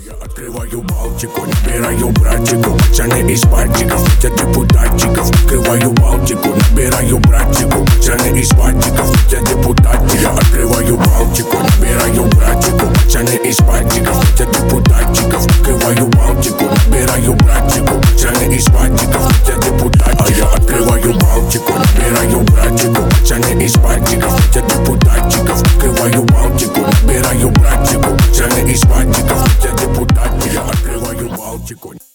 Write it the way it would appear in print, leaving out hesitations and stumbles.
Я открываю Балтику, набираю братчиков, пацаны из пальчиков, хотят депутатчиков. Открываю Балтику, набираю братчиков, пацаны из пальчиков, хотят депутатчиков. Я открываю Балтику, набираю братчиков, пацаны из пальчиков, хотят депутатчиков. Открываю Балтику, набираю братчиков, пацаны из пальчиков, хотят депутатчиков. Я открываю Балтику, набираю братчиков, пацаны из пальчиков, хотят депутатчиков. Открываю Балтику, набираю братчиков, пацаны из пальчиков, хотят депутатчиков. Я открываю Балтику.